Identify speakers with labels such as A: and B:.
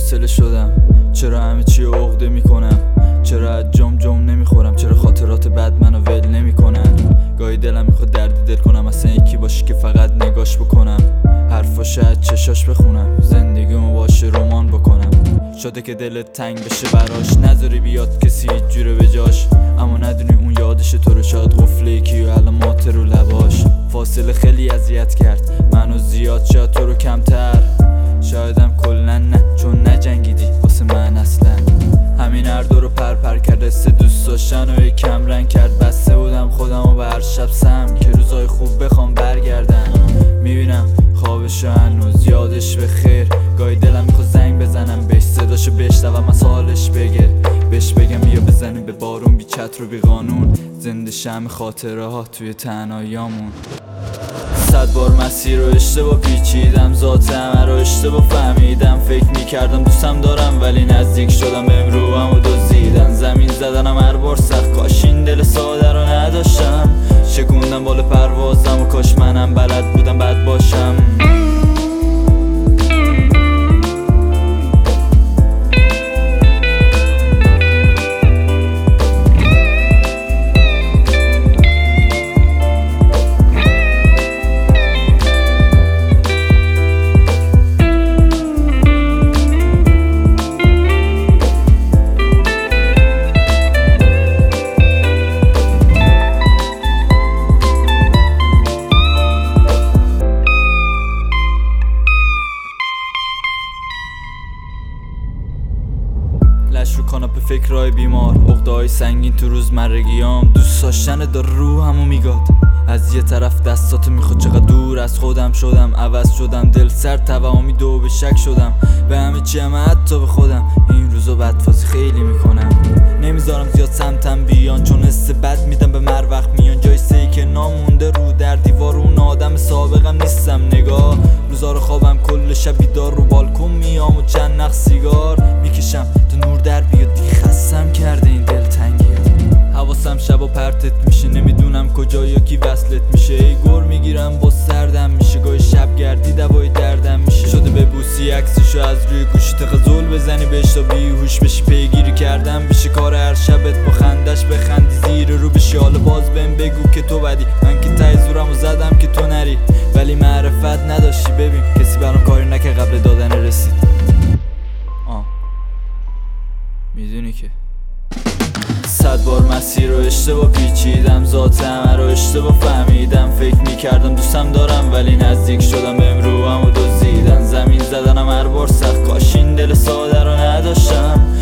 A: بی‌حوصله شدم. چرا همه چی عقده میکنم؟ چرا از جام نمیخورم؟ چرا خاطرات بد منو ول نمیکنن؟ گاهی دلم میخواد درد دل کنم، اصلا یکی باشی که فقط نگاش بکنم، حرفاشو از چشاش بخونم، زندگیمو باشه رمان بکنم. شده که دلت تنگ بشه براش، نذاری بیاد کسی هیچ جوره به جاش، اما ندونی اون یادش تو رو، شاید قفله یکی و علامات رو لباش. فاصله خیلی اذیت کرد منو زیاد، شاید تو رو کمتر، شایدم کلا نه، چون نجنگیدی واسه من اصلا. همین هر دو رو پر کرد، حس دوست داشتن و کم رنگ کرد. بسته بودم خودمو به هر شب سم که روزای خوب بخوام برگردن. میبینم خوابشو هنوز، یادش به خیر. گاهی دلم میخواد زنگ بزنم بهش، صداشو بشنوم از حالش بهش بگم بیا بزنیم به بارون، بی چتر و بی قانون، زنده شم خاطره ها توی تنهاییامون. 100 بار مسیر رو اشتباه پیچیدم، ذات همه رو اشتباه فهمیدم. فکر میکردم دوستم دارم ولی نزدیک شدم بهم روحمو دزدیدن. زمین زدنم هر بار سخت، کاش این دل ساده رو نداشتم. شکوندم بالا پروازم و کاش منم بلد بودم بد باشم. لش رو کاناپه فکرهای بیمار، عقده‌های سنگین تو روزمرگیام. دوست داشتن داره روحمو میگاد، از یه طرف دستاتو میخواد. چقدر دور از خودم شدم، عوض شدم، دل سر توهمی دو به شک شدم به همه چی، همه حتی به خودم. این روزا بدفازی خیلی میکنم، نمیذارم زیاد سمتم بیان، چون حس بد میدم به مر وقت میان. جای سهی که نامونده رو در دیوار، اون آدم سابقم نیستم. نگاه روزا رو خوابم، کل شب بیدار رو بالکن میام و چند نخ سیگار میکشم تا نور در بیاد. دیگه خستم کرده این دلتنگی ها، حواسم شبا پرتت میشه، نمیدونم کجا یا کی وصلت میشه. ای گر میگیرم با سردم میشه، گاهی شب گردی دوای دردم میشه. شده ببوسی عکسشو از روی گوشی، تغزل بزنی بهش تا بیهوش بشی. پیگیری کردم بیشه کار هر شبت، با خندش بخندی زیر رو بشی. حالا باز بهم بگو که تو بدی، من که ته زورمو زدم که تو نری، ولی معرفت نداشتی. ببین کسی برام کاری نکه قبل دادن رسید. میدونی که 100 بار مسیر رو اشتباه پیچیدم، ذات همه رو اشتباه فهمیدم. فکر میکردم دوستم دارم ولی نزدیک شدم بهم روحمو دزدیدن. زمین زدنم هر بار سخت، کاش این دل ساده رو نداشتم.